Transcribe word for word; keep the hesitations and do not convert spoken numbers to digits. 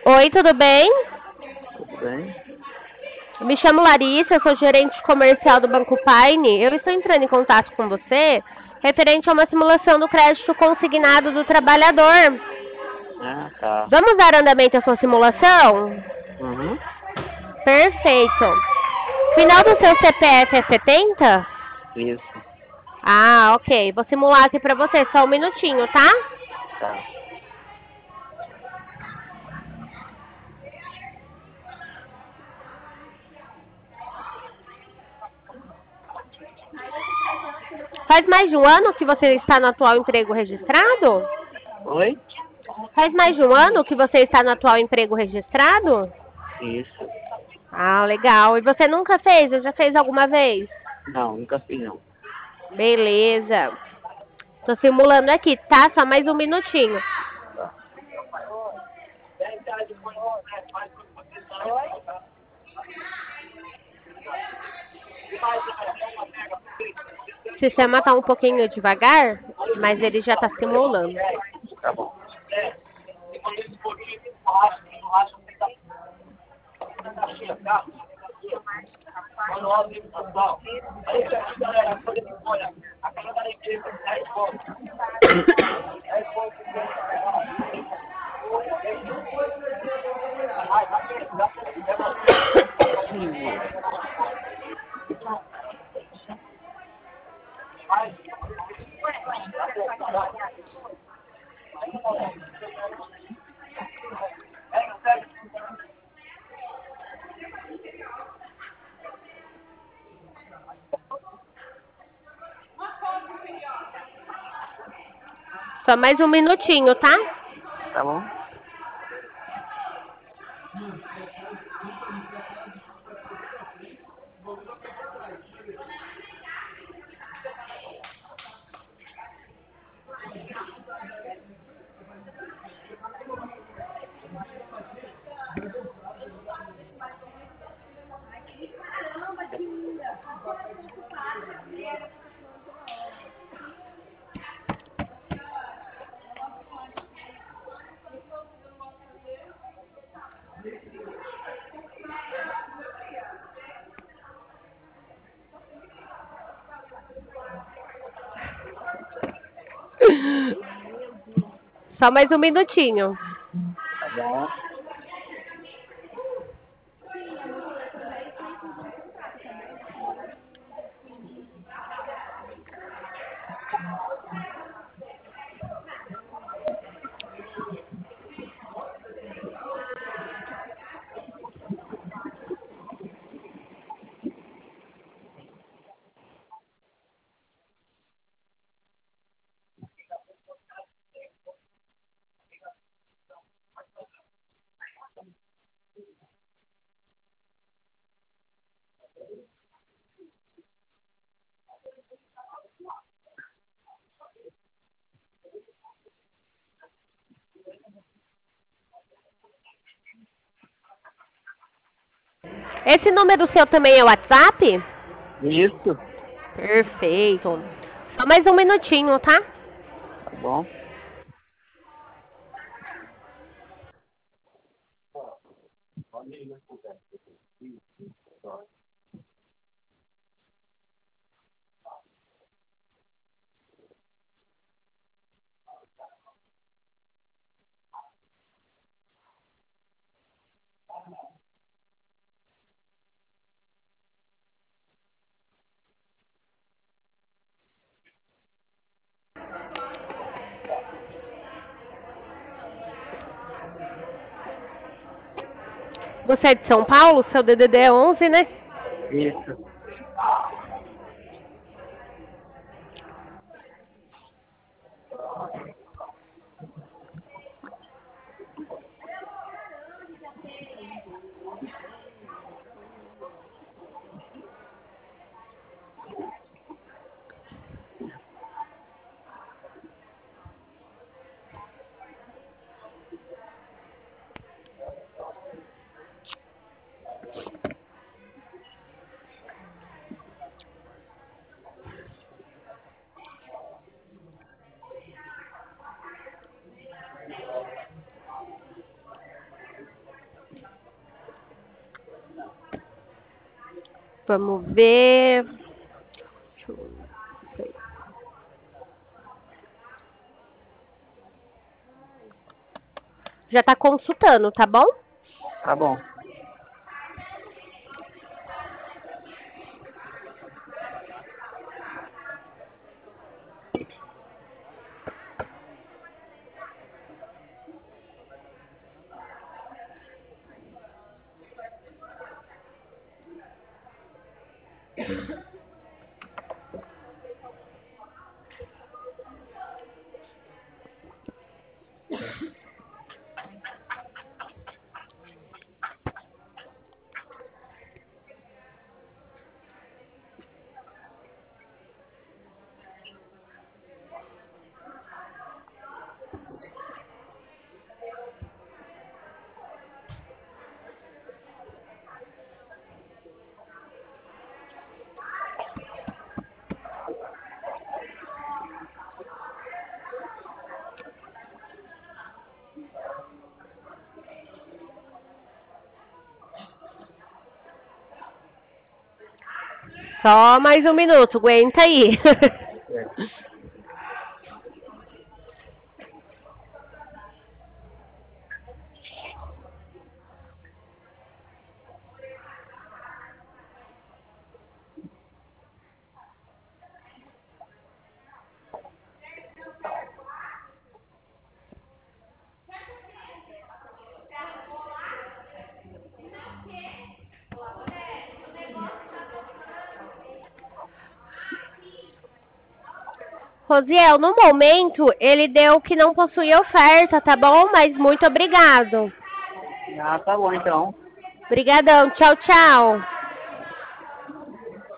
Oi, tudo bem? Tudo bem? Eu me chamo Larissa, sou gerente comercial do Banco Paine. Eu estou entrando em contato com você referente a uma simulação do crédito consignado do trabalhador. Ah, tá. Vamos dar andamento à sua simulação? Uhum. Perfeito. Final do seu C P F é setenta? Isso, Ah, ok. Vou simular aqui pra você, só um minutinho, tá? tá. Faz mais de um ano que você está no atual emprego registrado? Oi? Faz mais de um ano que você está no atual emprego registrado? Isso. Ah, legal. E você nunca fez? Ou já fez alguma vez? Não, nunca fiz não. Beleza. Tô simulando aqui, tá? Só mais um minutinho. Tá. O sistema tá um pouquinho devagar, mas ele já tá simulando. Tá bom. Só mais um minutinho, tá? Tá bom? Só mais um minutinho. Tá bom. Esse número seu também é WhatsApp? Isso. Perfeito. Só mais um minutinho, tá? Tá bom. Você é de São Paulo? Seu D D D é onze, né? Isso. Vamos ver. Deixa eu ver. Já tá consultando, tá bom? Tá bom. Só mais um minuto, aguenta aí. É. Rosiel, no momento, ele deu que não possui oferta, tá bom? Mas muito obrigado. Ah, tá bom então. Obrigadão. Tchau, tchau.